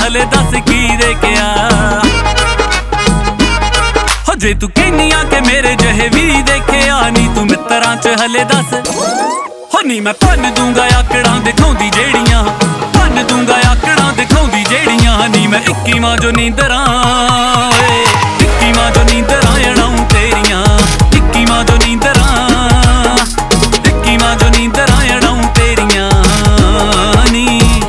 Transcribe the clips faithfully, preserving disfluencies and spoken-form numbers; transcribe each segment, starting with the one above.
हले दस की देखिया हो जे तू कहनी आ के मेरे जहे भी देखिया नी तू मित्रां च हले दस हो नी मैं भन दूंगा आकड़ां दिखाउंदी जेड़ियां भन दूंगा आकड़ां दिखाउंदी जेड़ियां नी मैं इक्की मां जो नींदरां इक्की मां जो नींदरां अड़ाऊं तेरियां इक्की मां जो नींदरां इक्की मां जो नींदरां अड़ाऊं तेरियां नी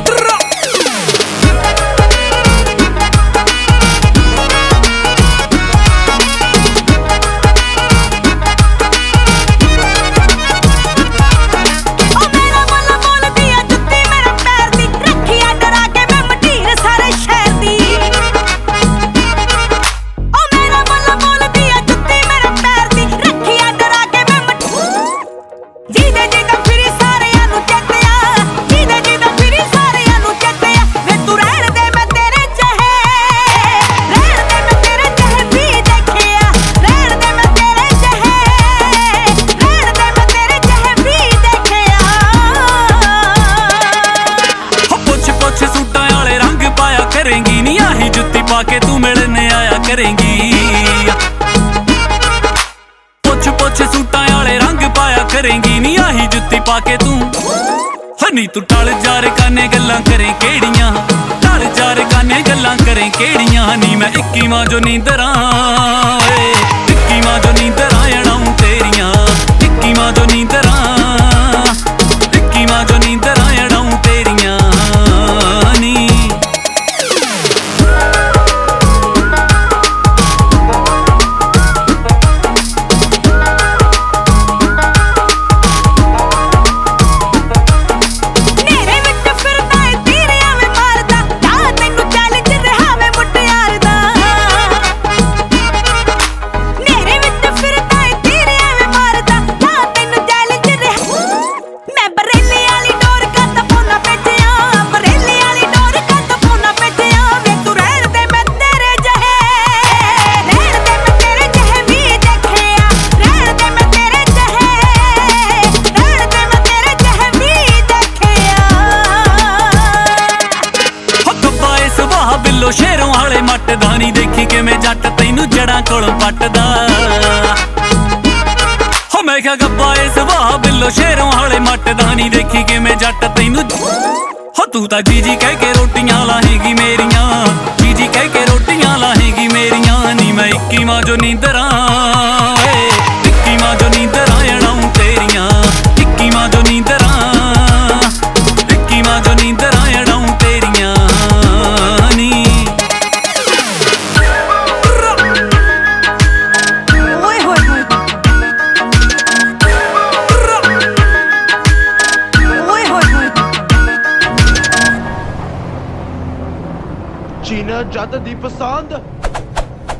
करेंगी नी आही जुत्ती पाके तू मिलने आया करेंगी पुछ पुछ सूटां आले रंग पाया करेंगी नी आही जुत्ती पाके तू हनी तू टल जार काने गल्लां करें केड़ियां टल जार काने गल्लां करें केड़ियां नी मैं इक्की मां जो नींदरां इक्की मां जो नींदरां अड़ाऊं तेरियां इक्की मां जो नींदरां इक्की मां जो नींदरां अड़ाऊं तेरियां नी शेरों वाले मटदा नी देखी कि मैं जट तैनू जड़ा कोलों पटदा हो मैं क्या गब्बा ए सुभाह बिल्लो शेरों वाले मटदा नी देखी कि मैं जट तैनू हो तू तां जी जी कह के रोटियां लाहेगी मेरियां जी जी कह के रोटियां लाहेगी मेरियां नी मैं इक्की मां जो नींदरां इक्की मां जो नींदरां अड़ाऊं तेरियां इक्की मां जो नींदरां इक्की मां जो नींदरां अड़ाऊं तेरियां नी चीना जद दी पसंद